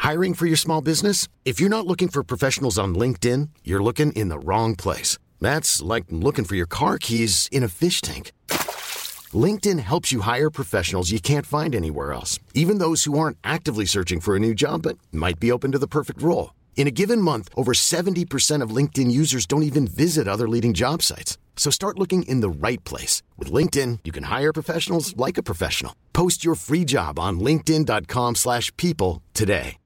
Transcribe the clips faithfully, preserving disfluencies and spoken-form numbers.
Hiring for your small business? If you're not looking for professionals on LinkedIn, you're looking in the wrong place. That's like looking for your car keys in a fish tank. LinkedIn helps you hire professionals you can't find anywhere else, even those who aren't actively searching for a new job but might be open to the perfect role. In a given month, over seventy percent of LinkedIn users don't even visit other leading job sites. So start looking in the right place. With LinkedIn, you can hire professionals like a professional. Post your free job on linkedin dot com slash people today.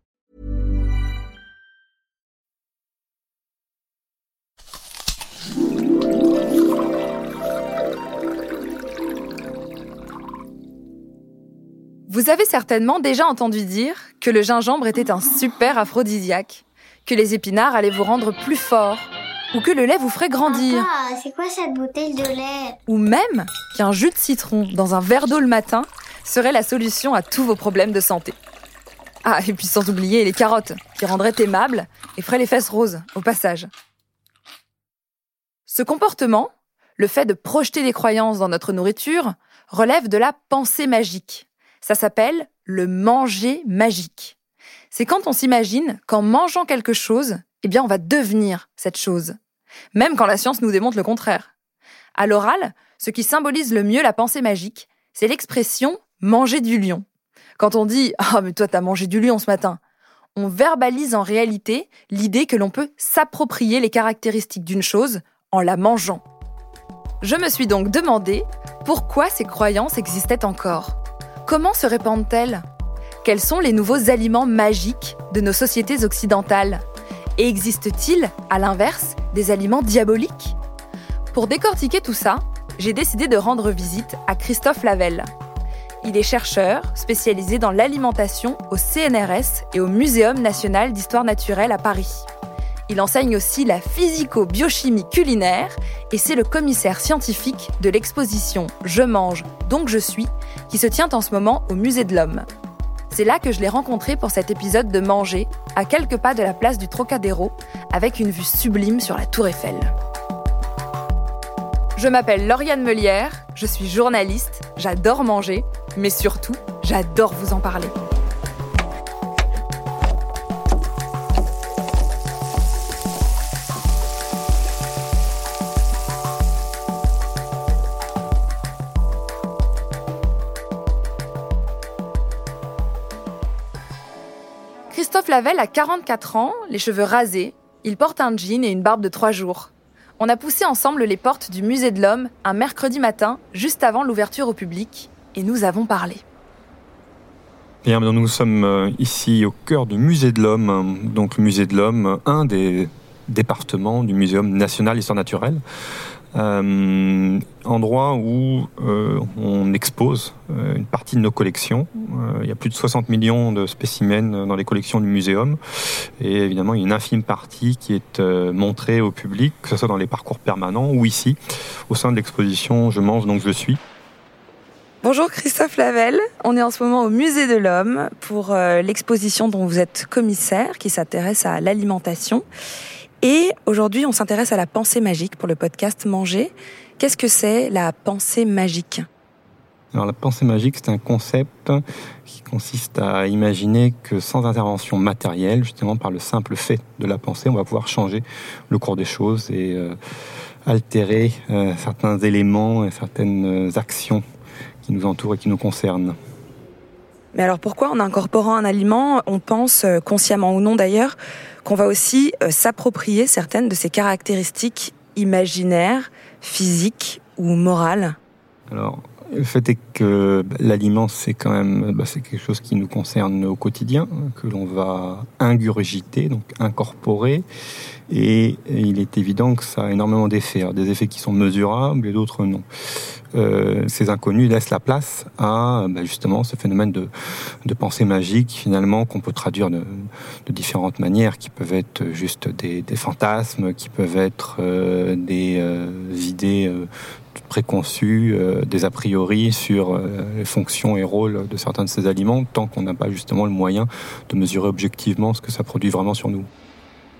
Vous avez certainement déjà entendu dire que le gingembre était un super aphrodisiaque, que les épinards allaient vous rendre plus fort, ou que le lait vous ferait grandir. Papa, c'est quoi cette bouteille de lait? Ou même qu'un jus de citron dans un verre d'eau le matin serait la solution à tous vos problèmes de santé. Ah, et puis sans oublier les carottes, qui rendraient aimables et feraient les fesses roses, au passage. Ce comportement, le fait de projeter des croyances dans notre nourriture, relève de la pensée magique. Ça s'appelle le manger magique. C'est quand on s'imagine qu'en mangeant quelque chose, eh bien on va devenir cette chose. Même quand la science nous démontre le contraire. À l'oral, ce qui symbolise le mieux la pensée magique, c'est l'expression « manger du lion ». Quand on dit « Ah, oh, mais toi, t'as mangé du lion ce matin », on verbalise en réalité l'idée que l'on peut s'approprier les caractéristiques d'une chose en la mangeant. Je me suis donc demandé pourquoi ces croyances existaient encore. Comment se répandent-elles ? Quels sont les nouveaux aliments magiques de nos sociétés occidentales ? Et existe-t-il, à l'inverse, des aliments diaboliques ? Pour décortiquer tout ça, j'ai décidé de rendre visite à Christophe Lavelle. Il est chercheur spécialisé dans l'alimentation au C N R S et au Muséum national d'histoire naturelle à Paris. Il enseigne aussi la physico-biochimie culinaire et c'est le commissaire scientifique de l'exposition « Je mange, donc je suis » qui se tient en ce moment au Musée de l'Homme. C'est là que je l'ai rencontré pour cet épisode de Manger, à quelques pas de la place du Trocadéro, avec une vue sublime sur la Tour Eiffel. Je m'appelle Lauriane Meulière, je suis journaliste, j'adore manger, mais surtout, j'adore vous en parler. Christophe Lavelle a quarante-quatre ans, les cheveux rasés, il porte un jean et une barbe de trois jours. On a poussé ensemble les portes du Musée de l'Homme un mercredi matin, juste avant l'ouverture au public, et nous avons parlé. Bien, nous sommes ici au cœur du Musée de l'Homme, donc le Musée de l'Homme, un des départements du Muséum national d'histoire naturelle. Euh, endroit où euh, on expose euh, une partie de nos collections. Euh, il y a plus de soixante millions de spécimens dans les collections du muséum et évidemment il y a une infime partie qui est euh, montrée au public, que ce soit dans les parcours permanents ou ici, au sein de l'exposition « Je mange donc je suis ». Bonjour Christophe Lavelle, on est en ce moment au Musée de l'Homme pour euh, l'exposition dont vous êtes commissaire qui s'intéresse à l'alimentation. Et aujourd'hui, on s'intéresse à la pensée magique pour le podcast Manger. Qu'est-ce que c'est la pensée magique ? Alors la pensée magique, c'est un concept qui consiste à imaginer que sans intervention matérielle, justement par le simple fait de la pensée, on va pouvoir changer le cours des choses et euh, altérer euh, certains éléments et certaines actions qui nous entourent et qui nous concernent. Mais alors pourquoi, en incorporant un aliment, on pense, consciemment ou non d'ailleurs, qu'on va aussi euh, s'approprier certaines de ses caractéristiques imaginaires, physiques ou morales ? Alors, le fait est que l'aliment, c'est quand même bah, c'est quelque chose qui nous concerne au quotidien, que l'on va ingurgiter, donc incorporer. Et il est évident que ça a énormément d'effets. Alors, des effets qui sont mesurables et d'autres non. Euh, ces inconnus laissent la place à bah, justement ce phénomène de, de pensée magique, finalement, qu'on peut traduire de, de différentes manières, qui peuvent être juste des, des fantasmes, qui peuvent être euh, des euh, idées euh, préconçues, euh, des a priori sur euh, les fonctions et rôles de certains de ces aliments, tant qu'on n'a pas justement le moyen de mesurer objectivement ce que ça produit vraiment sur nous.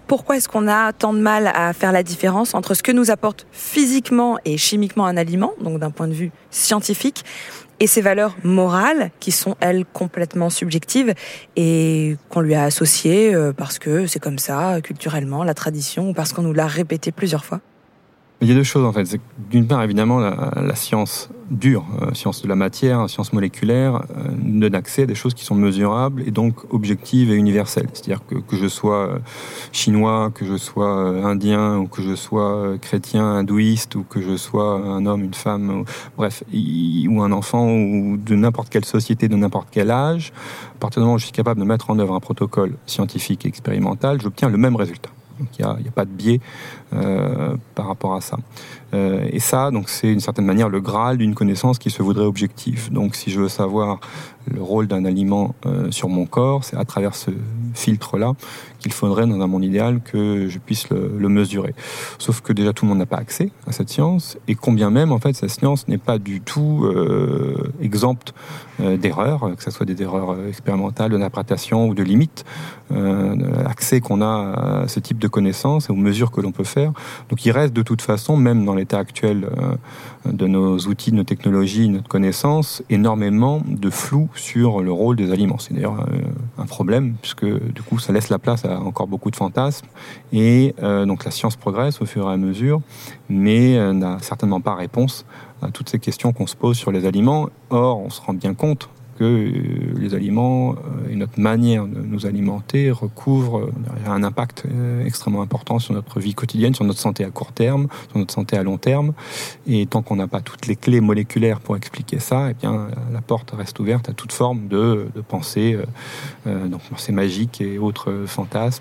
pourquoi est-ce qu'on a tant de mal à faire la différence entre ce que nous apporte physiquement et chimiquement un aliment, donc d'un point de vue scientifique, et ses valeurs morales, qui sont, elles, complètement subjectives et qu'on lui a associées parce que c'est comme ça, culturellement, la tradition, ou parce qu'on nous l'a répété plusieurs fois? Il y a deux choses en fait. C'est que, d'une part, évidemment, la, la science dure, euh, science de la matière, science moléculaire, euh, donne accès à des choses qui sont mesurables et donc objectives et universelles. C'est-à-dire que, que je sois chinois, que je sois indien, ou que je sois chrétien, hindouiste, ou que je sois un homme, une femme, ou, bref, y, ou un enfant, ou de n'importe quelle société, de n'importe quel âge, à partir du moment où je suis capable de mettre en œuvre un protocole scientifique et expérimental, j'obtiens le même résultat. Donc il n'y a, y a pas de biais euh, par rapport à ça. Euh, et ça, donc c'est d'une certaine manière le Graal d'une connaissance qui se voudrait objective. Donc si je veux savoir le rôle d'un aliment euh, sur mon corps, c'est à travers ce filtre-là qu'il faudrait, dans un monde idéal, que je puisse le, le mesurer. Sauf que déjà tout le monde n'a pas accès à cette science, et combien même en fait cette science n'est pas du tout euh, exempte euh, d'erreurs, que ce soit des erreurs expérimentales, d'interprétation ou de limites. Euh, l'accès qu'on a à ce type de connaissances et aux mesures que l'on peut faire. Donc il reste de toute façon, même dans l'état actuel euh, de nos outils, de nos technologies, de notre connaissance, énormément de flou sur le rôle des aliments. C'est d'ailleurs euh, un problème, puisque du coup ça laisse la place à encore beaucoup de fantasmes. Et euh, donc la science progresse au fur et à mesure, mais euh, n'a certainement pas réponse à toutes ces questions qu'on se pose sur les aliments. Or, on se rend bien compte que les aliments et notre manière de nous alimenter recouvrent un impact extrêmement important sur notre vie quotidienne, sur notre santé à court terme, sur notre santé à long terme. Et tant qu'on n'a pas toutes les clés moléculaires pour expliquer ça, eh bien, la porte reste ouverte à toute forme de, de pensée, euh, donc pensée magique et autres fantasmes.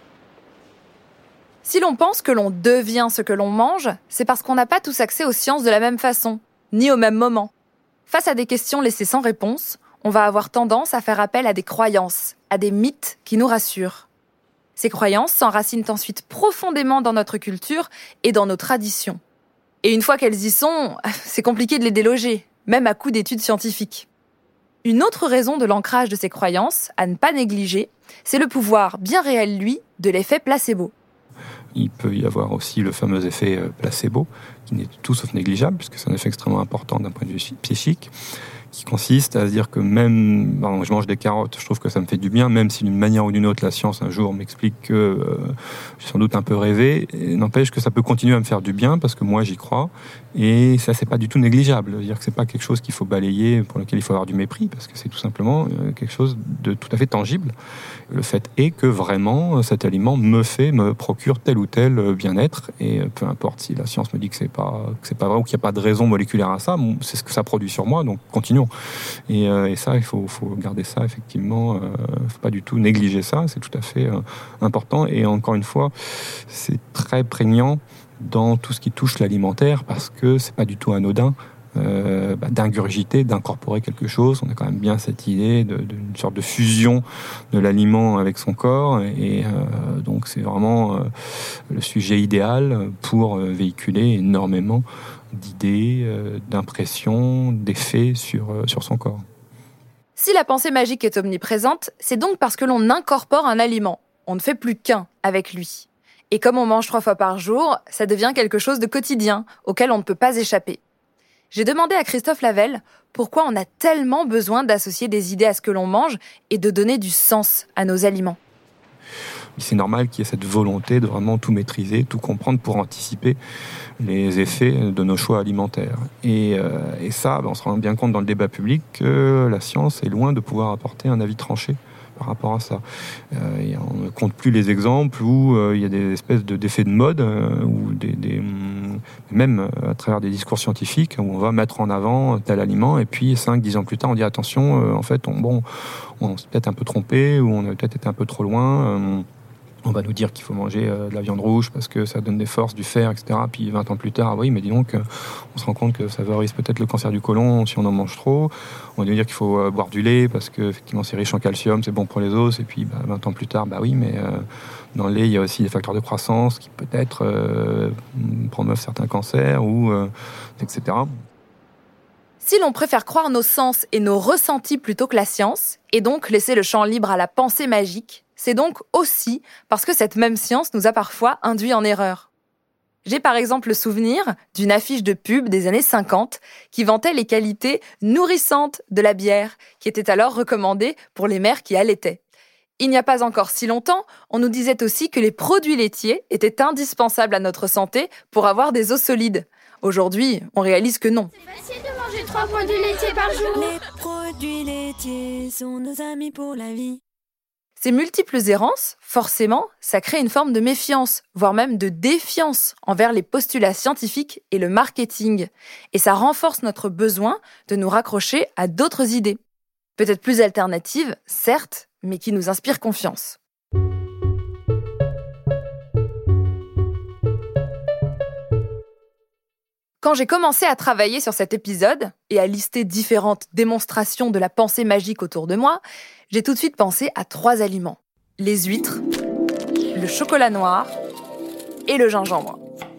Si l'on pense que l'on devient ce que l'on mange, c'est parce qu'on n'a pas tous accès aux sciences de la même façon, ni au même moment. Face à des questions laissées sans réponse, on va avoir tendance à faire appel à des croyances, à des mythes qui nous rassurent. Ces croyances s'enracinent ensuite profondément dans notre culture et dans nos traditions. Et une fois qu'elles y sont, c'est compliqué de les déloger, même à coup d'études scientifiques. Une autre raison de l'ancrage de ces croyances, à ne pas négliger, c'est le pouvoir bien réel, lui, de l'effet placebo. Il peut y avoir aussi le fameux effet placebo, qui n'est tout sauf négligeable, puisque c'est un effet extrêmement important d'un point de vue psychique, qui consiste à se dire que même, bon, je mange des carottes, je trouve que ça me fait du bien, même si d'une manière ou d'une autre, la science un jour m'explique que euh, j'ai sans doute un peu rêvé, et n'empêche que ça peut continuer à me faire du bien, parce que moi j'y crois, et ça c'est pas du tout négligeable, c'est-à-dire que c'est pas quelque chose qu'il faut balayer, pour lequel il faut avoir du mépris, parce que c'est tout simplement quelque chose de tout à fait tangible. Le fait est que vraiment cet aliment me fait, me procure tel ou tel bien-être, et peu importe si la science me dit que c'est pas, que c'est pas vrai ou qu'il n'y a pas de raison moléculaire à ça, c'est ce que ça produit sur moi, donc continuons. Et, euh, et ça, il faut, faut garder ça, effectivement, il ne faut pas du tout négliger ça, c'est tout à fait euh, important, et encore une fois, c'est très prégnant dans tout ce qui touche l'alimentaire, parce que c'est pas du tout anodin. Euh, bah, d'ingurgiter, d'incorporer quelque chose. On a quand même bien cette idée de, d'une sorte de fusion de l'aliment avec son corps, et euh, donc c'est vraiment euh, le sujet idéal pour euh, véhiculer énormément d'idées, euh, d'impressions, d'effets sur, euh, sur son corps. Si la pensée magique est omniprésente, c'est donc parce que l'on incorpore un aliment. On ne fait plus qu'un avec lui. Et comme on mange trois fois par jour, ça devient quelque chose de quotidien, auquel on ne peut pas échapper. J'ai demandé à Christophe Lavelle pourquoi on a tellement besoin d'associer des idées à ce que l'on mange et de donner du sens à nos aliments. C'est normal qu'il y ait cette volonté de vraiment tout maîtriser, tout comprendre pour anticiper les effets de nos choix alimentaires. Et, euh, et ça, ben, on se rend bien compte dans le débat public que la science est loin de pouvoir apporter un avis tranché par rapport à ça. Euh, et on ne compte plus les exemples où euh, il y a des espèces de, d'effets de mode, euh, ou des, des, même à travers des discours scientifiques, où on va mettre en avant tel aliment, et puis cinq dix ans plus tard, on dit attention, euh, en fait, on, bon, on s'est peut-être un peu trompé, ou on a peut-être été un peu trop loin. Euh, on va nous dire qu'il faut manger euh, de la viande rouge parce que ça donne des forces, du fer, et cetera. Puis vingt ans plus tard, oui, mais dis donc, euh, on se rend compte que ça favorise peut-être le cancer du côlon si on en mange trop. On va nous dire qu'il faut euh, boire du lait parce que effectivement c'est riche en calcium, c'est bon pour les os. Et puis bah, vingt ans plus tard, bah oui, mais euh, dans le lait, il y a aussi des facteurs de croissance qui peut-être euh, promeuvent certains cancers, ou, euh, et cetera. Si l'on préfère croire nos sens et nos ressentis plutôt que la science, et donc laisser le champ libre à la pensée magique, c'est donc aussi parce que cette même science nous a parfois induits en erreur. J'ai par exemple le souvenir d'une affiche de pub des années cinquante qui vantait les qualités nourrissantes de la bière, qui était alors recommandée pour les mères qui allaitaient. Il n'y a pas encore si longtemps, on nous disait aussi que les produits laitiers étaient indispensables à notre santé pour avoir des os solides. Aujourd'hui, on réalise que non. C'est facile de manger trois produits laitiers par jour. Les produits laitiers sont nos amis pour la vie. Ces multiples errances, forcément, ça crée une forme de méfiance, voire même de défiance envers les postulats scientifiques et le marketing. Et ça renforce notre besoin de nous raccrocher à d'autres idées. Peut-être plus alternatives, certes, mais qui nous inspirent confiance. Quand j'ai commencé à travailler sur cet épisode et à lister différentes démonstrations de la pensée magique autour de moi, j'ai tout de suite pensé à trois aliments. Les huîtres, le chocolat noir et le gingembre.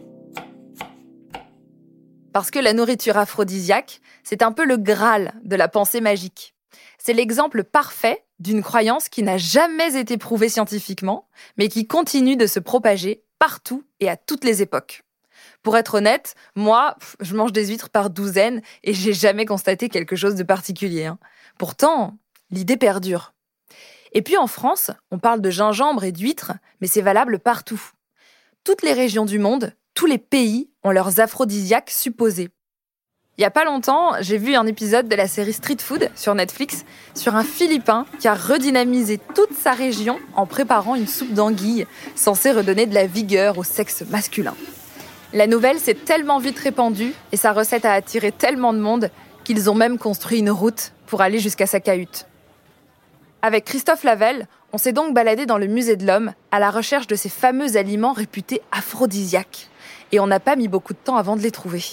Parce que la nourriture aphrodisiaque, c'est un peu le Graal de la pensée magique. C'est l'exemple parfait d'une croyance qui n'a jamais été prouvée scientifiquement, mais qui continue de se propager partout et à toutes les époques. Pour être honnête, moi, je mange des huîtres par douzaine et j'ai jamais constaté quelque chose de particulier. Hein. Pourtant, l'idée perdure. Et puis en France, on parle de gingembre et d'huîtres, mais c'est valable partout. Toutes les régions du monde, tous les pays ont leurs aphrodisiaques supposés. Il y a pas longtemps, j'ai vu un épisode de la série Street Food sur Netflix sur un Philippin qui a redynamisé toute sa région en préparant une soupe d'anguille censée redonner de la vigueur au sexe masculin. La nouvelle s'est tellement vite répandue et sa recette a attiré tellement de monde qu'ils ont même construit une route pour aller jusqu'à sa cahute. Avec Christophe Lavelle, on s'est donc baladé dans le musée de l'homme à la recherche de ces fameux aliments réputés aphrodisiaques. Et on n'a pas mis beaucoup de temps avant de les trouver.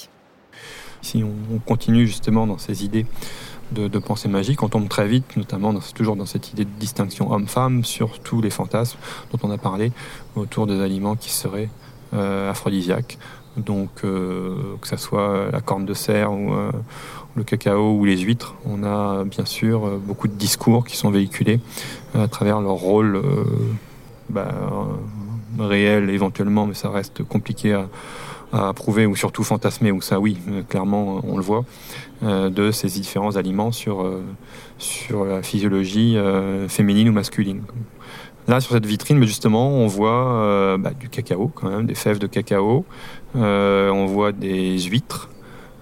Si on continue justement dans ces idées de, de pensée magique, on tombe très vite, notamment dans, toujours dans cette idée de distinction homme-femme, sur tous les fantasmes dont on a parlé autour des aliments qui seraient euh, aphrodisiaques. Donc euh, que ce soit la corne de cerf ou euh, le cacao ou les huîtres, on a bien sûr euh, beaucoup de discours qui sont véhiculés euh, à travers leur rôle euh, bah, euh, réel éventuellement, mais ça reste compliqué à à prouver ou surtout fantasmer, ou ça oui, clairement on le voit, euh, de ces différents aliments sur, euh, sur la physiologie euh, féminine ou masculine. Là sur cette vitrine, mais justement, on voit euh, bah, du cacao quand même, des fèves de cacao, euh, on voit des huîtres,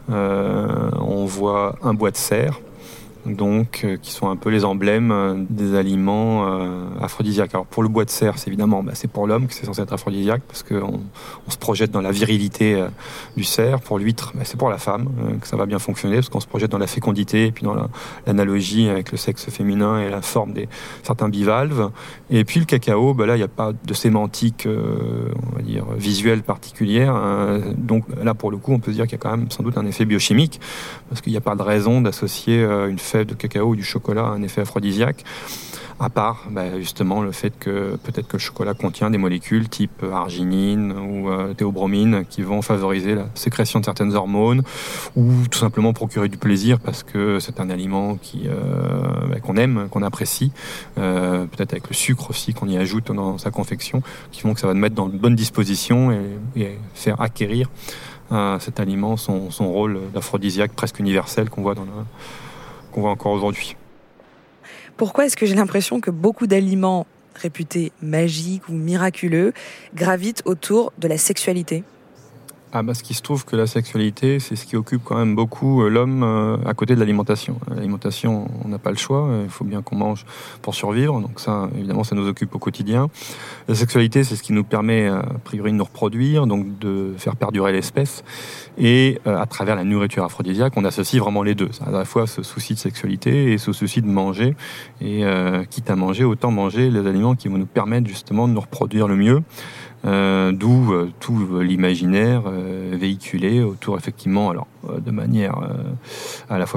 euh, on voit un bois de cerf, donc euh, qui sont un peu les emblèmes euh, des aliments euh, aphrodisiaques. Alors pour le bois de cerf, c'est évidemment bah, c'est pour l'homme que c'est censé être aphrodisiaque parce qu'on on se projette dans la virilité euh, du cerf. Pour l'huître, bah, c'est pour la femme euh, que ça va bien fonctionner parce qu'on se projette dans la fécondité et puis dans la, l'analogie avec le sexe féminin et la forme des certains bivalves. Et puis le cacao, bah, là il n'y a pas de sémantique euh, on va dire visuelle particulière. Hein. Donc là pour le coup, on peut se dire qu'il y a quand même sans doute un effet biochimique parce qu'il n'y a pas de raison d'associer euh, une fève de cacao ou du chocolat a un effet aphrodisiaque, à part bah, justement le fait que peut-être que le chocolat contient des molécules type arginine ou euh, théobromine qui vont favoriser la sécrétion de certaines hormones ou tout simplement procurer du plaisir parce que c'est un aliment qui, euh, bah, qu'on aime, qu'on apprécie, euh, peut-être avec le sucre aussi qu'on y ajoute dans sa confection, qui font que ça va nous mettre dans de bonnes dispositions et, et faire acquérir à cet aliment son, son rôle d'aphrodisiaque presque universel qu'on voit dans la qu'on voit encore aujourd'hui. Pourquoi est-ce que j'ai l'impression que beaucoup d'aliments réputés magiques ou miraculeux gravitent autour de la sexualité ? Ah bah, ce qui se trouve que la sexualité, c'est ce qui occupe quand même beaucoup euh, l'homme euh, à côté de l'alimentation. L'alimentation, on n'a pas le choix, il faut bien qu'on mange pour survivre, donc ça, évidemment, ça nous occupe au quotidien. La sexualité, c'est ce qui nous permet, a priori, de nous reproduire, donc de faire perdurer l'espèce. Et euh, à travers la nourriture aphrodisiaque, on associe vraiment les deux. À la fois ce souci de sexualité et ce souci de manger. Et euh, quitte à manger, autant manger les aliments qui vont nous permettre justement de nous reproduire le mieux. Euh, d'où euh, tout l'imaginaire euh, véhiculé autour effectivement, alors euh, de manière euh, à la fois qui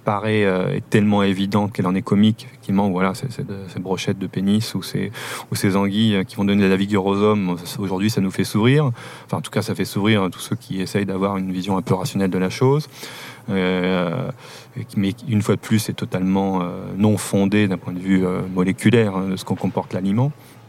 paraît euh, est tellement évidente qu'elle en est comique, effectivement. Voilà, c'est, c'est de, ces brochettes de pénis ou ces, ou ces anguilles qui vont donner de la vigueur aux hommes. Aujourd'hui, ça nous fait sourire. Enfin, en tout cas, ça fait sourire tous ceux qui essayent d'avoir une vision un peu rationnelle de la chose. Euh, mais une fois de plus, c'est totalement euh, non fondé d'un point de vue euh, moléculaire hein, de ce qu'on comporte l'aliment.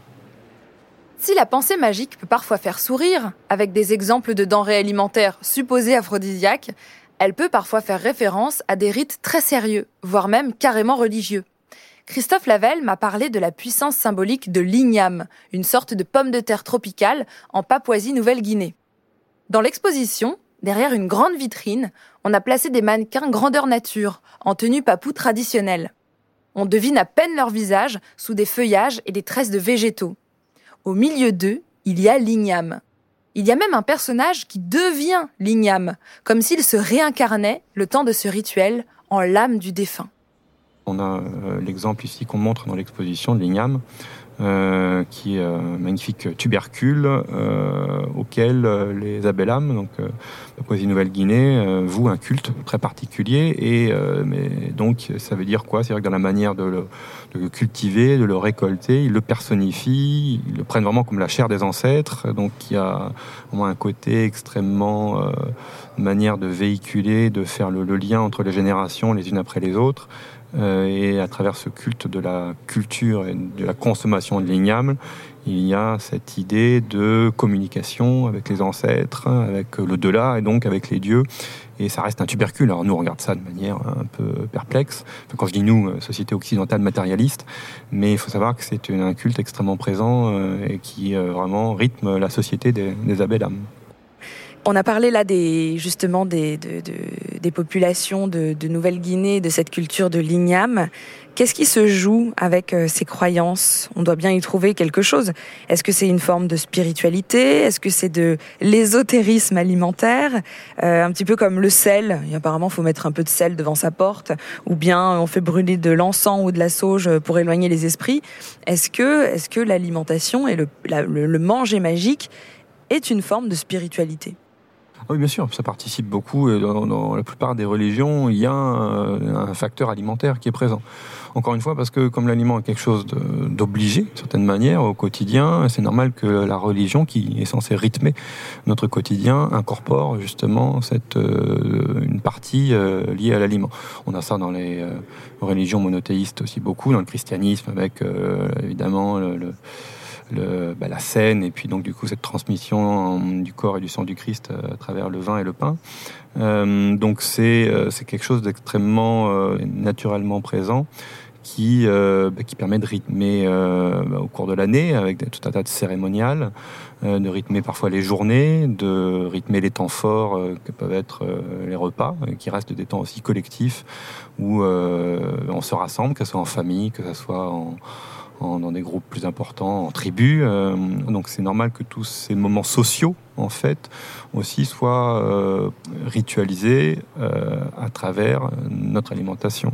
Si la pensée magique peut parfois faire sourire, avec des exemples de denrées alimentaires supposées aphrodisiaques, elle peut parfois faire référence à des rites très sérieux, voire même carrément religieux. Christophe Lavelle m'a parlé de la puissance symbolique de l'igname, une sorte de pomme de terre tropicale en Papouasie-Nouvelle-Guinée. Dans l'exposition, derrière une grande vitrine, on a placé des mannequins grandeur nature, en tenue papou traditionnelle. On devine à peine leur visage sous des feuillages et des tresses de végétaux. Au milieu d'eux, il y a l'igname. Il y a même un personnage qui devient l'igname, comme s'il se réincarnait le temps de ce rituel en l'âme du défunt. On a euh, l'exemple ici qu'on montre dans l'exposition de l'igname, euh, qui est un magnifique tubercule euh, auquel euh, les Abelham, donc euh, Papouasie-Nouvelle-Guinée, euh, vouent un culte très particulier. Et euh, mais donc ça veut dire quoi ? C'est-à-dire que dans la manière de le, de le cultiver, de le récolter, ils le personnifient, ils le prennent vraiment comme la chair des ancêtres. Donc il y a vraiment un côté extrêmement euh, manière de véhiculer, de faire le, le lien entre les générations les unes après les autres. Euh, et à travers ce culte de la culture et de la consommation de l'igname, il y a cette idée de communication avec les ancêtres, avec l'au-delà et donc avec les dieux. Et ça reste un tubercule. Alors nous, on regarde ça de manière un peu perplexe. Enfin, quand je dis nous, société occidentale matérialiste, mais il faut savoir que c'est un culte extrêmement présent euh, et qui euh, vraiment rythme la société des, des Abelham. On a parlé là des, justement des, de, de, des populations de, de Nouvelle-Guinée, de cette culture de l'igname. Qu'est-ce qui se joue avec euh, ces croyances ? On doit bien y trouver quelque chose. Est-ce que c'est une forme de spiritualité ? Est-ce que c'est de l'ésotérisme alimentaire ? euh, Un petit peu comme le sel. Et apparemment, il faut mettre un peu de sel devant sa porte. Ou bien on fait brûler de l'encens ou de la sauge pour éloigner les esprits. Est-ce que, est-ce que l'alimentation et le, la, le, le manger magique est une forme de spiritualité ? Oui, bien sûr, ça participe beaucoup. Dans, dans la plupart des religions, il y a un, un facteur alimentaire qui est présent. Encore une fois, parce que comme l'aliment est quelque chose de, d'obligé, d'une certaine manière, au quotidien, c'est normal que la religion, qui est censée rythmer notre quotidien, incorpore justement cette, euh, une partie euh, liée à l'aliment. On a ça dans les euh, religions monothéistes aussi beaucoup, dans le christianisme, avec euh, évidemment le... le Le, bah, la scène et puis donc du coup cette transmission du corps et du sang du Christ euh, à travers le vin et le pain. Euh, donc c'est euh, c'est quelque chose d'extrêmement euh, naturellement présent qui euh, bah, qui permet de rythmer euh, bah, au cours de l'année avec des, tout un tas de cérémoniales, euh, de rythmer parfois les journées, de rythmer les temps forts euh, que peuvent être euh, les repas, euh, qui restent des temps aussi collectifs où euh, on se rassemble, que ce soit en famille, que ce soit en En, dans des groupes plus importants, en tribus. Euh, donc c'est normal que tous ces moments sociaux, en fait, aussi soient euh, ritualisés euh, à travers notre alimentation.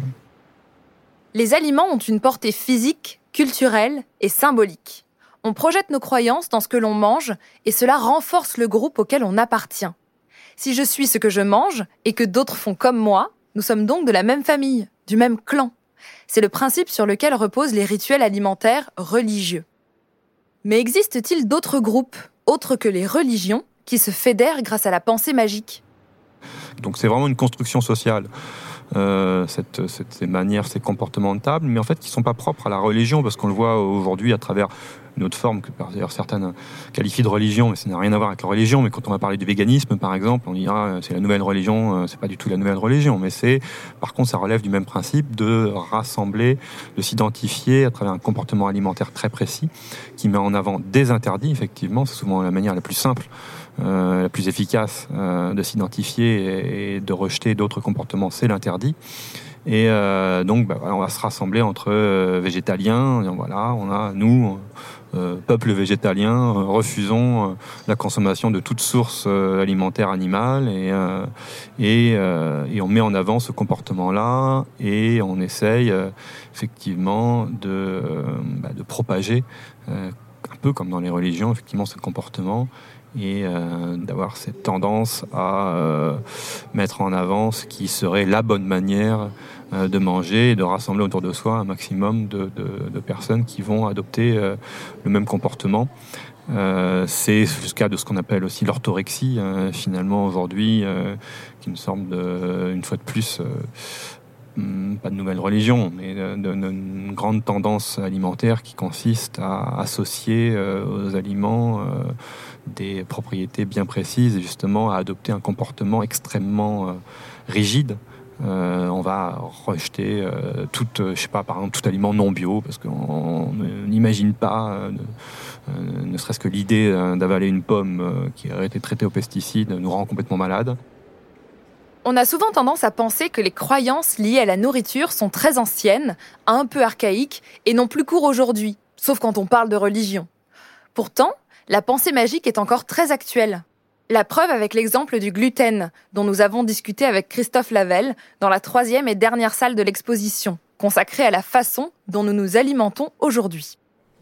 Les aliments ont une portée physique, culturelle et symbolique. On projette nos croyances dans ce que l'on mange et cela renforce le groupe auquel on appartient. Si je suis ce que je mange et que d'autres font comme moi, nous sommes donc de la même famille, du même clan. C'est le principe sur lequel reposent les rituels alimentaires religieux. Mais existe-t-il d'autres groupes, autres que les religions, qui se fédèrent grâce à la pensée magique ? Donc c'est vraiment une construction sociale. Euh, cette, cette, ces manières, ces comportements de table, mais en fait qui ne sont pas propres à la religion, parce qu'on le voit aujourd'hui à travers une autre forme que d'ailleurs certaines qualifient de religion, mais ça n'a rien à voir avec la religion. Mais quand on va parler du véganisme, par exemple, on dira c'est la nouvelle religion, c'est pas du tout la nouvelle religion, mais c'est, par contre, ça relève du même principe de rassembler, de s'identifier à travers un comportement alimentaire très précis, qui met en avant des interdits, effectivement, c'est souvent la manière la plus simple, euh, la plus efficace euh, de s'identifier et, et de rejeter d'autres comportements, c'est l'interdit. Et euh, donc, bah, on va se rassembler entre euh, végétaliens. Et voilà, on a nous, euh, peuple végétalien, euh, refusons euh, la consommation de toute source euh, alimentaire animale, et euh, et, euh, et on met en avant ce comportement-là, et on essaye euh, effectivement de euh, bah, de propager, euh, un peu comme dans les religions, effectivement, ce comportement. et euh, d'avoir cette tendance à euh, mettre en avant ce qui serait la bonne manière euh, de manger et de rassembler autour de soi un maximum de, de, de personnes qui vont adopter euh, le même comportement. Euh, c'est le cas de ce qu'on appelle aussi l'orthorexie, euh, finalement aujourd'hui, euh, qui me semble de, une fois de plus euh, pas de nouvelle religion, mais d'une grande tendance alimentaire qui consiste à associer euh, aux aliments euh, des propriétés bien précises et justement à adopter un comportement extrêmement euh, rigide. Euh, on va rejeter euh, tout, je sais pas, par exemple, tout aliment non bio parce qu'on n'imagine pas, euh, euh, ne serait-ce que l'idée euh, d'avaler une pomme euh, qui aurait été traitée aux pesticides nous rend complètement malade. On a souvent tendance à penser que les croyances liées à la nourriture sont très anciennes, un peu archaïques et n'ont plus cours aujourd'hui, sauf quand on parle de religion. Pourtant, la pensée magique est encore très actuelle. La preuve avec l'exemple du gluten, dont nous avons discuté avec Christophe Lavelle dans la troisième et dernière salle de l'exposition, consacrée à la façon dont nous nous alimentons aujourd'hui.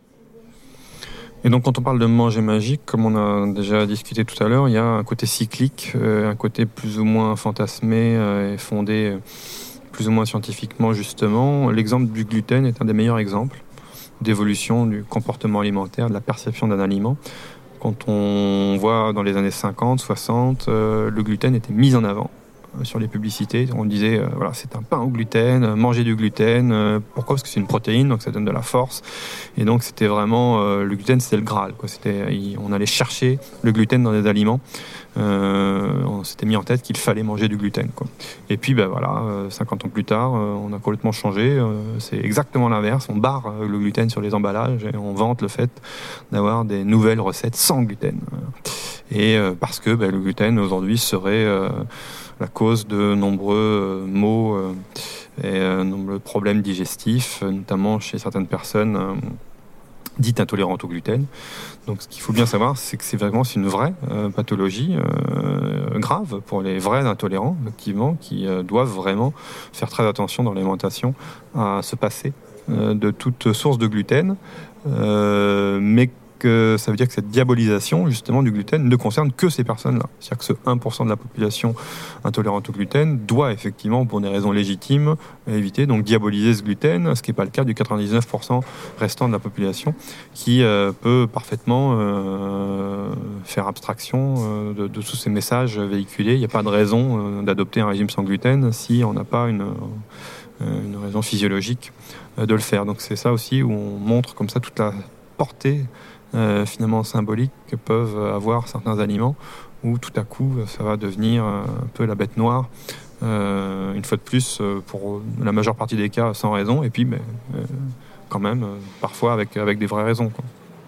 Et donc quand on parle de manger magique, comme on a déjà discuté tout à l'heure, il y a un côté cyclique, euh, un côté plus ou moins fantasmé euh, et fondé euh, plus ou moins scientifiquement justement. L'exemple du gluten est un des meilleurs exemples d'évolution du comportement alimentaire, de la perception d'un aliment. Quand on voit dans les années cinquante, soixante, euh, le gluten était mis en avant euh, sur les publicités. On disait, euh, voilà, c'est un pain au gluten, euh, mangez du gluten. Euh, pourquoi ? Parce que c'est une protéine, donc ça donne de la force. Et donc c'était vraiment, euh, le gluten c'était le Graal, quoi. C'était, on allait chercher le gluten dans les aliments. Euh, on s'était mis en tête qu'il fallait manger du gluten, quoi. Et puis ben voilà, euh, cinquante ans plus tard, euh, on a complètement changé. Euh, c'est exactement l'inverse. On barre euh, le gluten sur les emballages et on vante le fait d'avoir des nouvelles recettes sans gluten. Et euh, parce que ben, le gluten aujourd'hui serait euh, la cause de nombreux euh, maux euh, et euh, nombreux problèmes digestifs, notamment chez certaines personnes euh, dites intolérantes au gluten. Donc ce qu'il faut bien savoir, c'est que c'est vraiment c'est une vraie euh, pathologie euh, grave pour les vrais intolérants, effectivement, qui euh, doivent vraiment faire très attention dans l'alimentation à se passer euh, de toute source de gluten, euh, mais que ça veut dire que cette diabolisation justement du gluten ne concerne que ces personnes-là. C'est-à-dire que ce un pour cent de la population intolérante au gluten doit effectivement, pour des raisons légitimes, éviter donc diaboliser ce gluten, ce qui n'est pas le cas du quatre-vingt-dix-neuf pour cent restant de la population qui euh, peut parfaitement euh, faire abstraction euh, de, de tous ces messages véhiculés. Il n'y a pas de raison euh, d'adopter un régime sans gluten si on n'a pas une, euh, une raison physiologique euh, de le faire. Donc c'est ça aussi où on montre comme ça toute la portée Euh, finalement symboliques que peuvent avoir certains aliments, où tout à coup ça va devenir un peu la bête noire, euh, une fois de plus, euh, pour la majeure partie des cas sans raison, et puis mais, euh, quand même euh, parfois avec, avec des vraies raisons, quoi.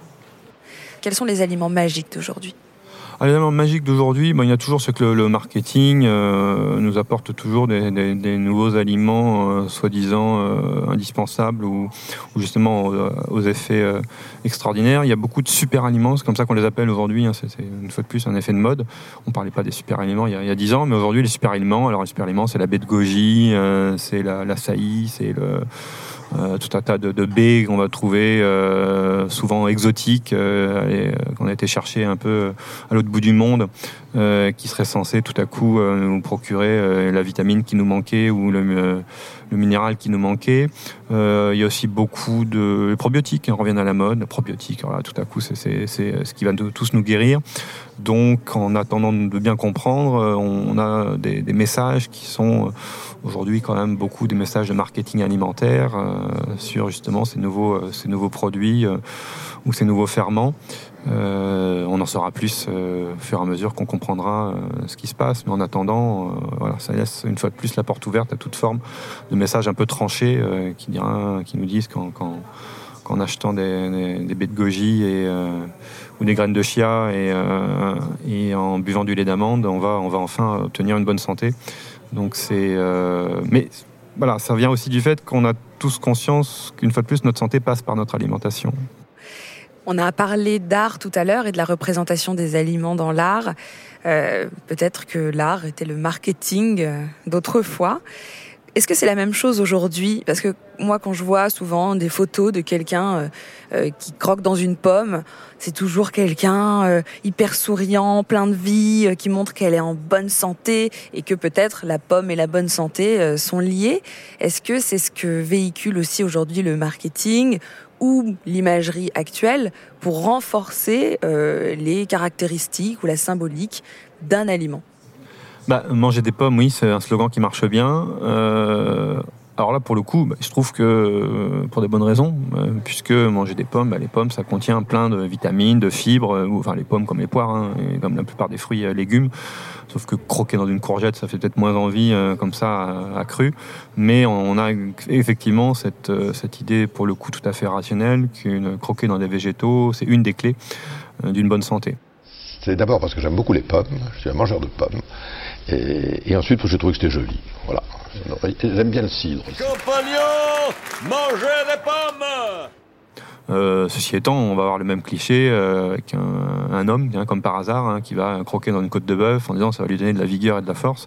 Quels sont les aliments magiques d'aujourd'hui ? L'élément magique d'aujourd'hui, ben, il y a toujours ce que le, le marketing euh, nous apporte toujours des, des, des nouveaux aliments euh, soi-disant euh, indispensables ou, ou justement aux, aux effets euh, extraordinaires. Il y a beaucoup de super aliments, c'est comme ça qu'on les appelle aujourd'hui, hein, c'est, c'est une fois de plus un effet de mode. On ne parlait pas des super aliments il y a, il y a dix ans, mais aujourd'hui les super aliments, alors les super aliments c'est la baie de goji, euh, c'est la, l'açaï, c'est le... Euh, tout un tas de, de baies qu'on va trouver euh, souvent exotiques, euh, et, euh, qu'on a été chercher un peu à l'autre bout du monde, euh, qui seraient censées tout à coup euh, nous procurer euh, la vitamine qui nous manquait ou le, euh, le minéral qui nous manquait. Euh, il y a aussi beaucoup de les probiotiques, hein, reviennent à la mode. Les probiotiques, voilà, tout à coup, c'est, c'est, c'est ce qui va de, tous nous guérir. Donc, en attendant de bien comprendre, on a des, des messages qui sont aujourd'hui quand même beaucoup des messages de marketing alimentaire euh, sur justement ces nouveaux, euh, ces nouveaux produits euh, ou ces nouveaux ferments. Euh, on en saura plus euh, au fur et à mesure qu'on comprendra euh, ce qui se passe. Mais en attendant, euh, voilà, ça laisse une fois de plus la porte ouverte à toute forme de messages un peu tranchés euh, qui, dira, qui nous disent qu'en, qu'en, qu'en achetant des, des, des baies de goji et, euh, ou des graines de chia et, euh, et en buvant du lait d'amande, on va, on va enfin obtenir une bonne santé. Donc c'est, euh, mais voilà, ça vient aussi du fait qu'on a tous conscience qu'une fois de plus, notre santé passe par notre alimentation. On a parlé d'art tout à l'heure et de la représentation des aliments dans l'art. Euh, peut-être que l'art était le marketing d'autrefois. Est-ce que c'est la même chose aujourd'hui ? Parce que moi, quand je vois souvent des photos de quelqu'un euh, euh, qui croque dans une pomme, c'est toujours quelqu'un euh, hyper souriant, plein de vie, euh, qui montre qu'elle est en bonne santé et que peut-être la pomme et la bonne santé euh, sont liées. Est-ce que c'est ce que véhicule aussi aujourd'hui le marketing ou l'imagerie actuelle pour renforcer euh, les caractéristiques ou la symbolique d'un aliment ? Bah, manger des pommes, oui, c'est un slogan qui marche bien. Euh, alors là, pour le coup, bah, je trouve que, pour des bonnes raisons, euh, puisque manger des pommes, bah, les pommes, ça contient plein de vitamines, de fibres, euh, enfin les pommes comme les poires, hein, et comme la plupart des fruits et légumes. Sauf que croquer dans une courgette, ça fait peut-être moins envie, euh, comme ça, à, à cru. Mais on a effectivement cette, euh, cette idée, pour le coup, tout à fait rationnelle, qu'une croquer dans des végétaux, c'est une des clés euh, d'une bonne santé. C'est d'abord parce que j'aime beaucoup les pommes, je suis un mangeur de pommes. Et, et ensuite, je trouvais que c'était joli. Voilà. J'aime bien le cidre. Compagnons, mangez des pommes. Euh, ceci étant, on va avoir le même cliché euh, avec un, un homme, hein, comme par hasard, hein, qui va croquer dans une côte de bœuf en disant ça va lui donner de la vigueur et de la force.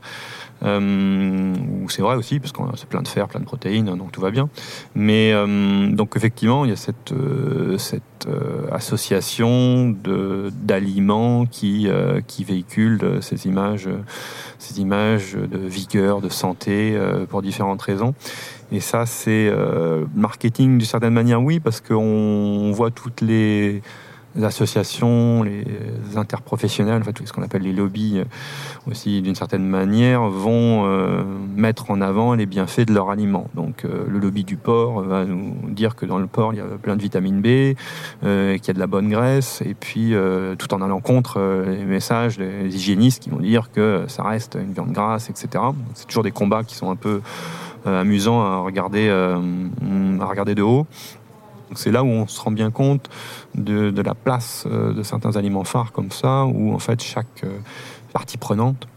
Euh, c'est vrai aussi, parce que c'est plein de fer, plein de protéines, donc tout va bien. Mais euh, donc effectivement, il y a cette, euh, cette euh, association de, d'aliments qui, euh, qui véhiculent ces images, ces images de vigueur, de santé, euh, pour différentes raisons. Et ça, c'est euh, marketing d'une certaine manière, oui, parce qu'on voit toutes les associations, les interprofessionnels, en fait, ce qu'on appelle les lobbies aussi, d'une certaine manière, vont euh, mettre en avant les bienfaits de leur aliment. Donc euh, le lobby du porc va nous dire que dans le porc, il y a plein de vitamine B, euh, qu'il y a de la bonne graisse, et puis euh, tout en allant contre euh, les messages des hygiénistes qui vont dire que ça reste une viande grasse, et cetera. Donc, c'est toujours des combats qui sont un peu euh, amusants à regarder, euh, à regarder de haut. Donc c'est là où on se rend bien compte de, de la place euh, de certains aliments phares comme ça, où en fait chaque euh, partie prenante,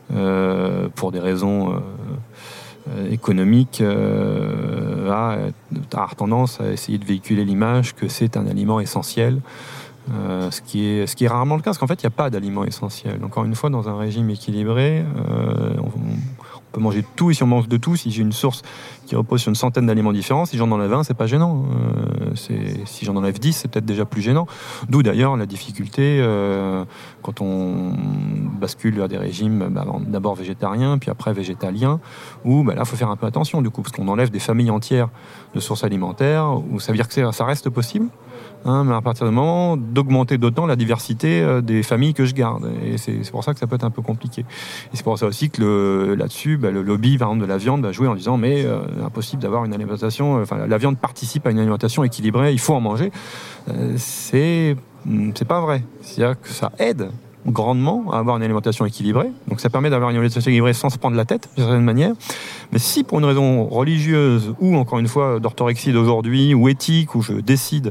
euh, pour des raisons euh, euh, économiques, euh, a, a tendance à essayer de véhiculer l'image que c'est un aliment essentiel. Euh, ce, qui est, ce qui est rarement le cas, parce qu'en fait il n'y a pas d'aliment essentiel. Encore une fois, dans un régime équilibré, euh, on, on peut manger de tout, et si on mange de tout, si j'ai une source qui repose sur une centaine d'aliments différents, si j'en enlève un, c'est pas gênant. Euh, c'est, si j'en enlève dix, c'est peut-être déjà plus gênant. D'où d'ailleurs la difficulté euh, quand on bascule vers des régimes bah, d'abord végétariens, puis après végétaliens, où bah, là, il faut faire un peu attention du coup, parce qu'on enlève des familles entières de sources alimentaires, où ça veut dire que ça reste possible. Hein, mais à partir du moment d'augmenter d'autant la diversité euh, des familles que je garde. Et c'est, c'est pour ça que ça peut être un peu compliqué. Et c'est pour ça aussi que le, là-dessus, bah, le lobby par exemple, de la viande va jouer en disant mais euh, impossible d'avoir une alimentation, enfin la viande participe à une alimentation équilibrée, il faut en manger. Euh, c'est, c'est pas vrai. C'est-à-dire que ça aide grandement à avoir une alimentation équilibrée. Donc ça permet d'avoir une alimentation équilibrée sans se prendre la tête, d'une certaine manière. Mais si pour une raison religieuse ou encore une fois d'orthorexie d'aujourd'hui ou éthique, où je décide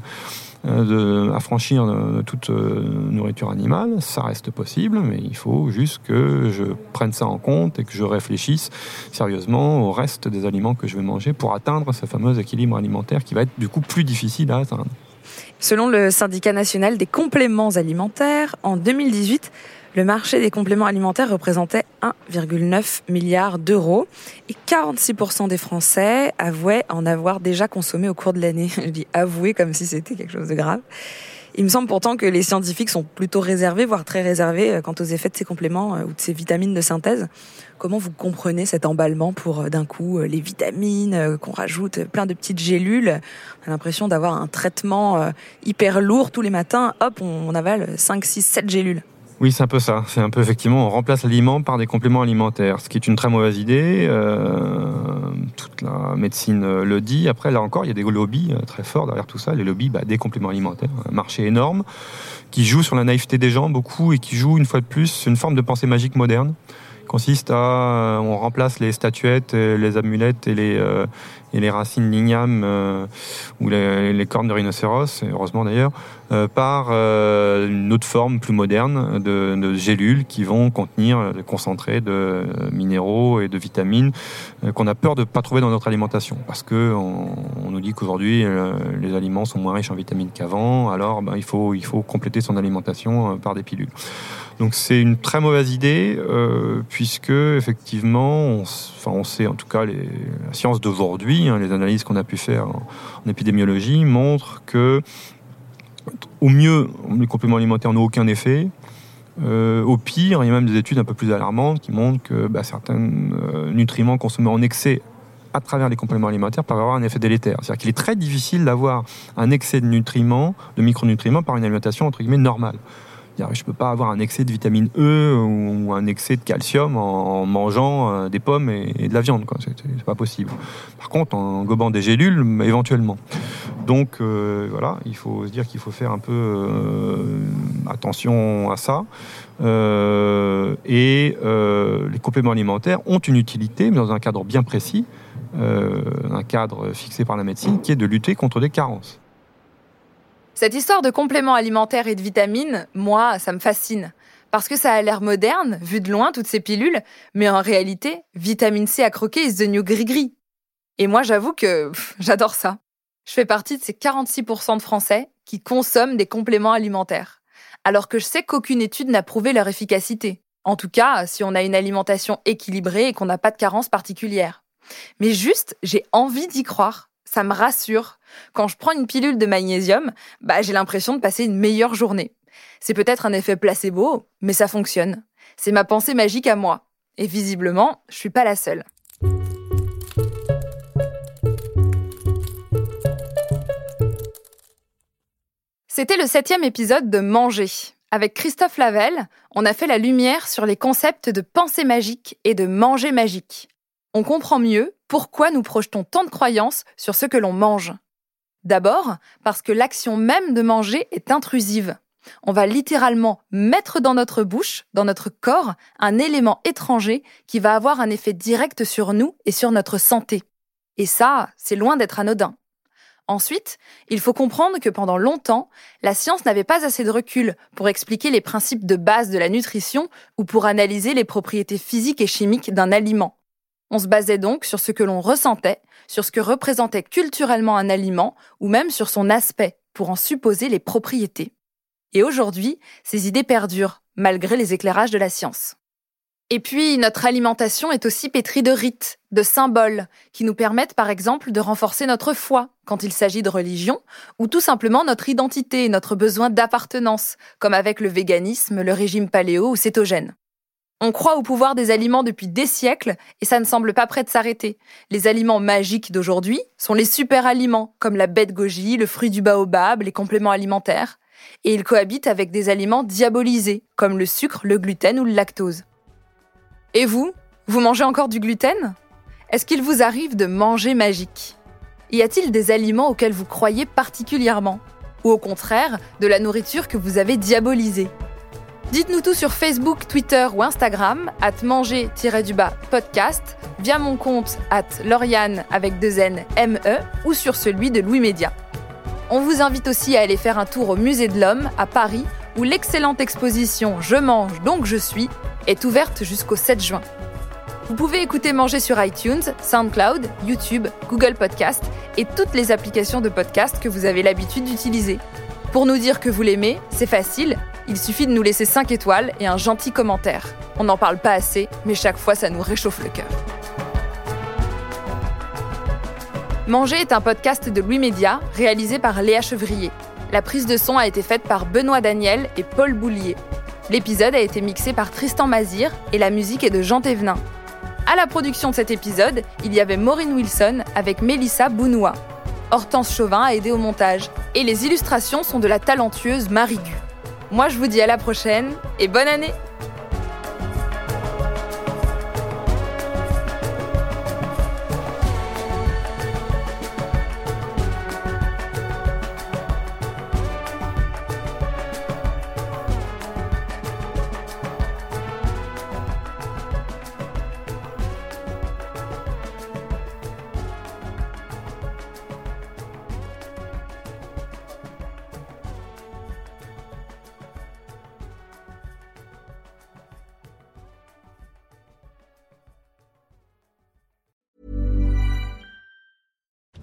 de affranchir de toute nourriture animale, ça reste possible, mais il faut juste que je prenne ça en compte et que je réfléchisse sérieusement au reste des aliments que je vais manger pour atteindre ce fameux équilibre alimentaire qui va être du coup plus difficile à atteindre. Selon le syndicat national des compléments alimentaires, en deux mille dix-huit, le marché des compléments alimentaires représentait un virgule neuf milliard d'euros et quarante-six pour cent des Français avouaient en avoir déjà consommé au cours de l'année. Je dis avouer comme si c'était quelque chose de grave. Il me semble pourtant que les scientifiques sont plutôt réservés, voire très réservés, quant aux effets de ces compléments ou de ces vitamines de synthèse. Comment vous comprenez cet emballement pour, d'un coup, les vitamines, qu'on rajoute plein de petites gélules ? On a l'impression d'avoir un traitement hyper lourd tous les matins. Hop, on avale cinq, six, sept gélules. Oui, c'est un peu ça. C'est un peu effectivement, on remplace l'aliment par des compléments alimentaires, ce qui est une très mauvaise idée. Euh, toute la médecine le dit. Après, là encore, il y a des lobbies très forts derrière tout ça. Les lobbies bah, des compléments alimentaires, un marché énorme qui joue sur la naïveté des gens beaucoup et qui joue une fois de plus une forme de pensée magique moderne. Consiste à, on remplace les statuettes, les amulettes et les, euh, et les racines d'igname euh, ou les, les cornes de rhinocéros, heureusement d'ailleurs, euh, par euh, une autre forme plus moderne de, de gélules qui vont contenir des concentrés de minéraux et de vitamines euh, qu'on a peur de ne pas trouver dans notre alimentation. Parce qu'on on nous dit qu'aujourd'hui, euh, les aliments sont moins riches en vitamines qu'avant, alors ben, il faut, il faut compléter son alimentation euh, par des pilules. Donc c'est une très mauvaise idée, euh, puisque effectivement, on, enfin, on sait en tout cas les, la science d'aujourd'hui, hein, les analyses qu'on a pu faire en, en épidémiologie montrent que au mieux, les compléments alimentaires n'ont aucun effet. Euh, au pire, il y a même des études un peu plus alarmantes qui montrent que bah, certains euh, nutriments consommés en excès à travers les compléments alimentaires peuvent avoir un effet délétère. C'est-à-dire qu'il est très difficile d'avoir un excès de nutriments, de micronutriments par une alimentation entre guillemets normale. Je ne peux pas avoir un excès de vitamine E ou un excès de calcium en mangeant des pommes et de la viande, quoi. C'est, c'est pas possible. Par contre, en gobant des gélules, éventuellement. Donc euh, voilà, il faut se dire qu'il faut faire un peu euh, attention à ça. Euh, et euh, les compléments alimentaires ont une utilité, mais dans un cadre bien précis, euh, un cadre fixé par la médecine, qui est de lutter contre des carences. Cette histoire de compléments alimentaires et de vitamines, moi, ça me fascine. Parce que ça a l'air moderne, vu de loin, toutes ces pilules, mais en réalité, vitamine C à croquer is the new gris-gris. Et moi, j'avoue que pff, j'adore ça. Je fais partie de ces quarante-six pour cent de Français qui consomment des compléments alimentaires. Alors que je sais qu'aucune étude n'a prouvé leur efficacité. En tout cas, si on a une alimentation équilibrée et qu'on n'a pas de carence particulière. Mais juste, j'ai envie d'y croire. Ça me rassure. Quand je prends une pilule de magnésium, bah, j'ai l'impression de passer une meilleure journée. C'est peut-être un effet placebo, mais ça fonctionne. C'est ma pensée magique à moi. Et visiblement, je suis pas la seule. C'était le septième épisode de Manger. Avec Christophe Lavelle, on a fait la lumière sur les concepts de pensée magique et de manger magique. On comprend mieux pourquoi nous projetons tant de croyances sur ce que l'on mange. D'abord, parce que l'action même de manger est intrusive. On va littéralement mettre dans notre bouche, dans notre corps, un élément étranger qui va avoir un effet direct sur nous et sur notre santé. Et ça, c'est loin d'être anodin. Ensuite, il faut comprendre que pendant longtemps, la science n'avait pas assez de recul pour expliquer les principes de base de la nutrition ou pour analyser les propriétés physiques et chimiques d'un aliment. On se basait donc sur ce que l'on ressentait, sur ce que représentait culturellement un aliment ou même sur son aspect pour en supposer les propriétés. Et aujourd'hui, ces idées perdurent, malgré les éclairages de la science. Et puis, notre alimentation est aussi pétrie de rites, de symboles, qui nous permettent par exemple de renforcer notre foi quand il s'agit de religion, ou tout simplement notre identité et notre besoin d'appartenance, comme avec le véganisme, le régime paléo ou cétogène. On croit au pouvoir des aliments depuis des siècles et ça ne semble pas prêt de s'arrêter. Les aliments magiques d'aujourd'hui sont les super-aliments, comme la baie de goji, le fruit du baobab, les compléments alimentaires. Et ils cohabitent avec des aliments diabolisés, comme le sucre, le gluten ou le lactose. Et vous, vous mangez encore du gluten ? Est-ce qu'il vous arrive de manger magique ? Y a-t-il des aliments auxquels vous croyez particulièrement ? Ou au contraire, de la nourriture que vous avez diabolisée ? Dites-nous tout sur Facebook, Twitter ou Instagram, at manger-du-bas podcast, via mon compte at Lauriane avec deux N M E ou sur celui de Louis Média. On vous invite aussi à aller faire un tour au Musée de l'Homme à Paris, où l'excellente exposition « Je mange donc je suis » est ouverte jusqu'au sept juin. Vous pouvez écouter Manger sur iTunes, SoundCloud, YouTube, Google Podcast et toutes les applications de podcast que vous avez l'habitude d'utiliser. Pour nous dire que vous l'aimez, c'est facile, il suffit de nous laisser cinq étoiles et un gentil commentaire. On n'en parle pas assez, mais chaque fois ça nous réchauffe le cœur. Manger est un podcast de Louis Média, réalisé par Léa Chevrier. La prise de son a été faite par Benoît Daniel et Paul Boulier. L'épisode a été mixé par Tristan Mazir et la musique est de Jean Thévenin. À la production de cet épisode, il y avait Maureen Wilson avec Mélissa Bounoua. Hortense Chauvin a aidé au montage. Et les illustrations sont de la talentueuse Marie Gu. Moi, je vous dis à la prochaine et bonne année!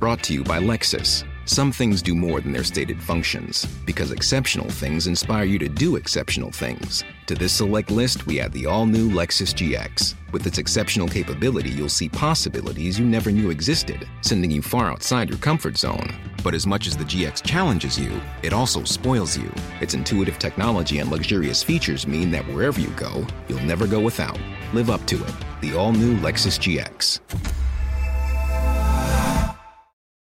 Brought to you by Lexus. Some things do more than their stated functions, because exceptional things inspire you to do exceptional things. To this select list, we add the all-new Lexus G X. With its exceptional capability, you'll see possibilities you never knew existed, sending you far outside your comfort zone. But as much as the G X challenges you, it also spoils you. Its intuitive technology and luxurious features mean that wherever you go, you'll never go without. Live up to it. The all-new Lexus G X.